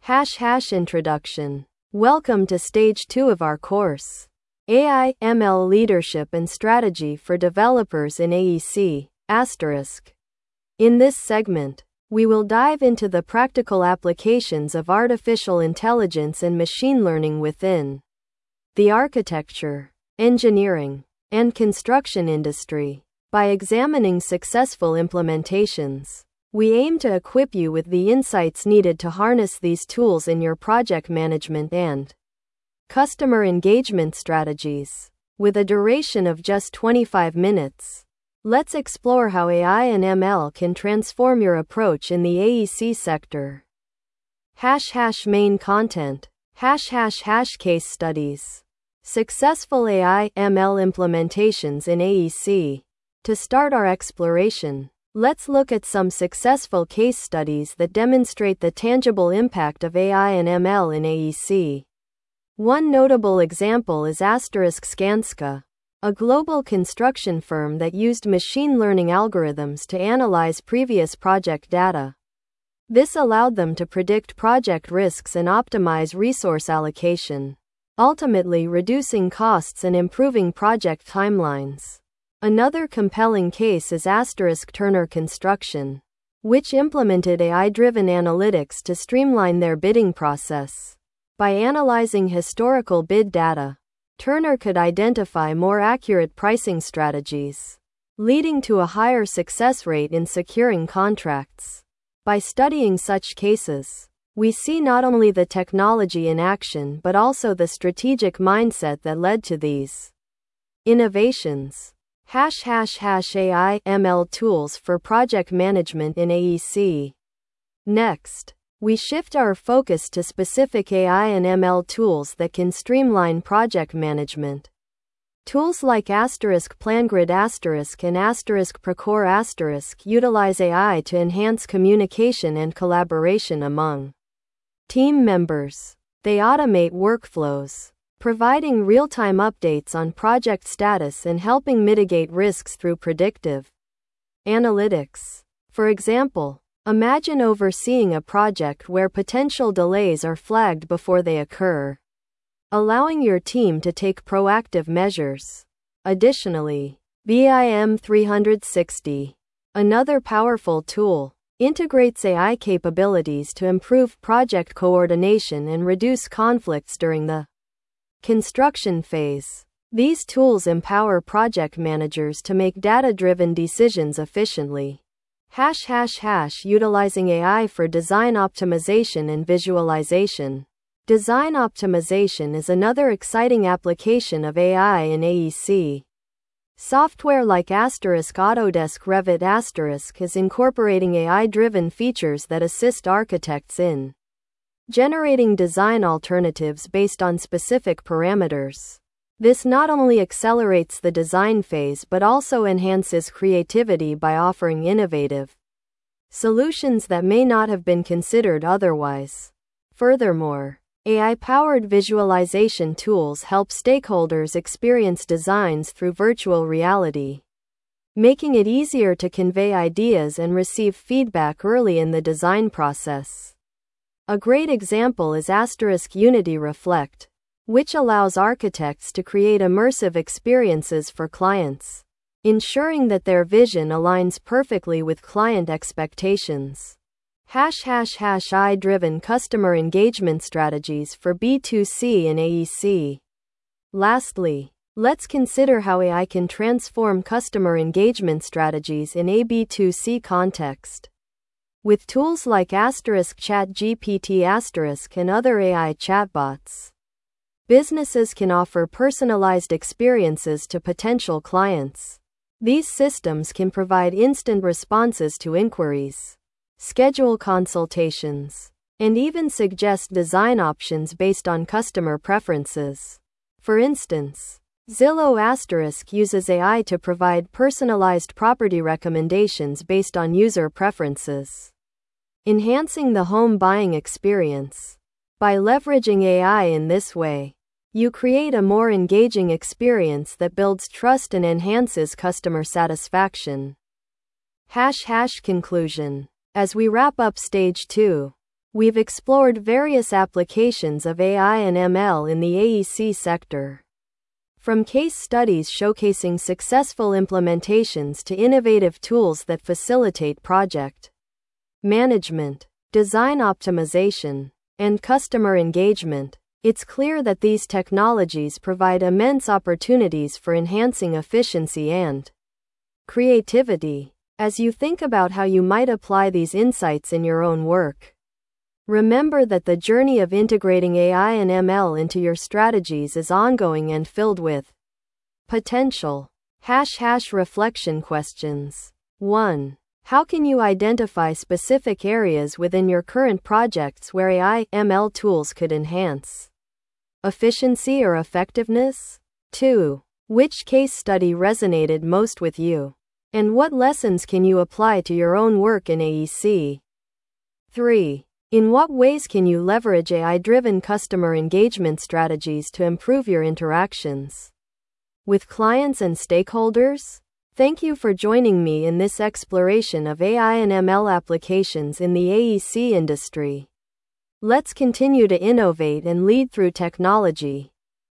Introduction. Welcome to Stage 2 of our course. AI, ML Leadership and Strategy for Developers in AEC, **. In this segment, we will dive into the practical applications of artificial intelligence and machine learning within the architecture, engineering, and construction industry. By examining successful implementations, we aim to equip you with the insights needed to harness these tools in your project management and customer engagement strategies. With a duration of just 25 minutes, let's explore how AI and ML can transform your approach in the AEC sector. Main content. Case studies. Successful AI, ML implementations in AEC. To start our exploration, let's look at some successful case studies that demonstrate the tangible impact of AI and ML in AEC. One notable example is Skanska, a global construction firm that used machine learning algorithms to analyze previous project data. This allowed them to predict project risks and optimize resource allocation, ultimately reducing costs and improving project timelines. Another compelling case is Turner Construction, which implemented AI-driven analytics to streamline their bidding process. By analyzing historical bid data, Turner could identify more accurate pricing strategies, leading to a higher success rate in securing contracts. By studying such cases, we see not only the technology in action but also the strategic mindset that led to these innovations. AI ML tools for project management in AEC. Next, we shift our focus to specific AI and ML tools that can streamline project management. Tools like PlanGrid and Procore utilize AI to enhance communication and collaboration among team members. They automate workflows, providing real-time updates on project status and helping mitigate risks through predictive analytics. For example, imagine overseeing a project where potential delays are flagged before they occur, allowing your team to take proactive measures. Additionally, BIM 360, another powerful tool, integrates AI capabilities to improve project coordination and reduce conflicts during the construction phase. These tools empower project managers to make data-driven decisions efficiently. Utilizing AI for design optimization and visualization. Design optimization is another exciting application of AI in AEC. Software like Autodesk Revit is incorporating AI-driven features that assist architects in generating design alternatives based on specific parameters. This not only accelerates the design phase but also enhances creativity by offering innovative solutions that may not have been considered otherwise. Furthermore, AI-powered visualization tools help stakeholders experience designs through virtual reality, making it easier to convey ideas and receive feedback early in the design process. A great example is Unity Reflect, which allows architects to create immersive experiences for clients, ensuring that their vision aligns perfectly with client expectations. AI-driven customer engagement strategies for B2C and AEC. Lastly, let's consider how AI can transform customer engagement strategies in a B2C context. With tools like ChatGPT and other AI chatbots, businesses can offer personalized experiences to potential clients. These systems can provide instant responses to inquiries, schedule consultations, and even suggest design options based on customer preferences. For instance, Zillow uses AI to provide personalized property recommendations based on user preferences, enhancing the home buying experience. By leveraging AI in this way, you create a more engaging experience that builds trust and enhances customer satisfaction. Conclusion. As we wrap up Stage 2, We've explored various applications of AI and ML in the AEC sector. From case studies showcasing successful implementations to innovative tools that facilitate project management, design optimization, and customer engagement, it's clear that these technologies provide immense opportunities for enhancing efficiency and creativity. As you think about how you might apply these insights in your own work, remember that the journey of integrating AI and ML into your strategies is ongoing and filled with potential. Reflection questions. 1. How can you identify specific areas within your current projects where AI, ML tools could enhance efficiency or effectiveness? 2. Which case study resonated most with you? And what lessons can you apply to your own work in AEC? 3. In what ways can you leverage AI-driven customer engagement strategies to improve your interactions with clients and stakeholders? Thank you for joining me in this exploration of AI and ML applications in the AEC industry. Let's continue to innovate and lead through technology.